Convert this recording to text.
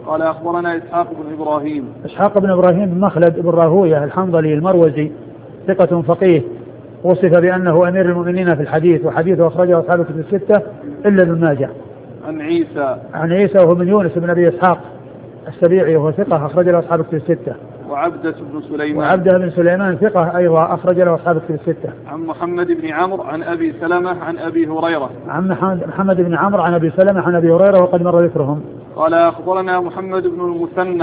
قال أخبرنا إسحاق بن إبراهيم. إسحاق بن إبراهيم بن مخلد بن راهوية الحنظلي المروزي ثقة فقيه، وصف بأنه أمير المؤمنين في الحديث، وحديثه أخرجه أصحاب الكتب الستة إلا ابن ماجه. عن عيسى وهو من يونس بن أبي إسحاق السبيعي وهو ثقة أخرج له أصحاب الكتب الستة. وعبدة بن سليمان ثقة أيضا أخرج له أصحاب الكتب الستة. عن محمد بن عمرو عن أبي سلمة عن أبي هريرة. عن محمد بن عمرو عن أبي سلمة عن أبي هريرة وقد مر ذكرهم. قال أخبرنا محمد بن المثنى